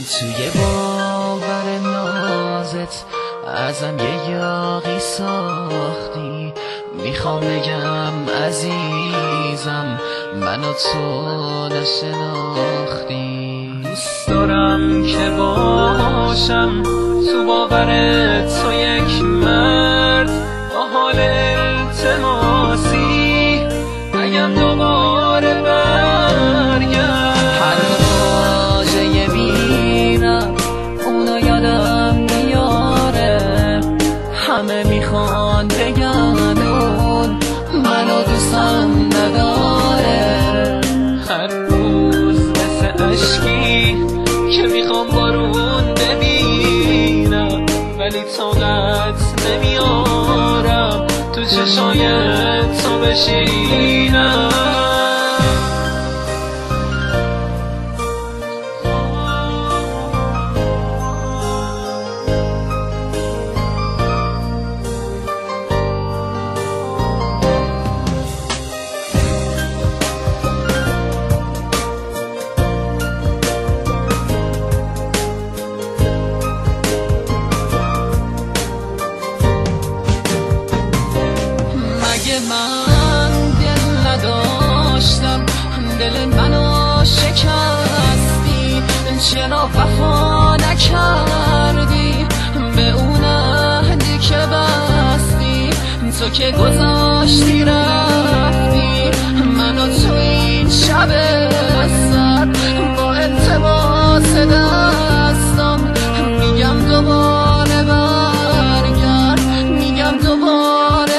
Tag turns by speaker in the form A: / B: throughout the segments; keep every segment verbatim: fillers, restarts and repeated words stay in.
A: توی باور نازت ازم یه یاغی ساختی. میخوام بگم عزیزم منو تو نشناختی.
B: دوست دارم که باشم تو باور تو یک مرد با حال التماسی بگم دوباره برگرد.
A: هر واژه بینم اونو یادم میاره. همه میخوان بگن اون منو دوستم نداره.
B: هر روز مثل عشقی که میخوام بارون ببینم ولی طاقت نمیارم تو چشای تو بشینم.
A: من دل نداشتم دل منو شکستی. چرا وفا نکردی به اون عهدی که بستی؟ تو که گذاشتی رفتی منو تو این شب سرد با التماس دستم میگم دوباره برگرد. میگم دوباره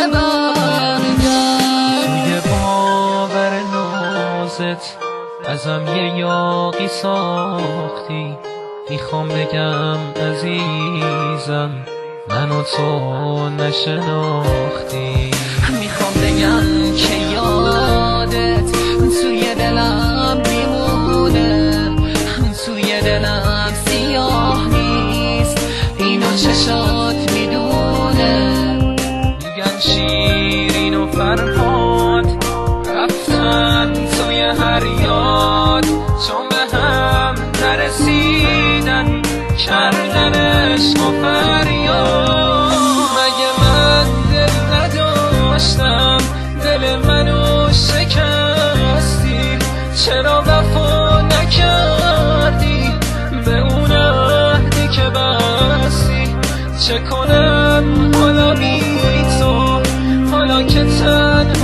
B: ازم یه یاغی ساختی. میخوام بگم عزیزم منو تو نشناختی.
A: میخوام بگم که یادت توی دلم میمونه. توی دلم سیاه نیست اینو چشات میدونه.
B: میگن شیرین و فرهاد رفتن توی هر یاد چون به هم نرسیدن کردن عشق و فریاد. مگه من دل نداشتم دل منو شکستی؟ چرا وفا نکردی به اون عهدی که بستی؟ چه کنم حالا بی تو حالا که تنها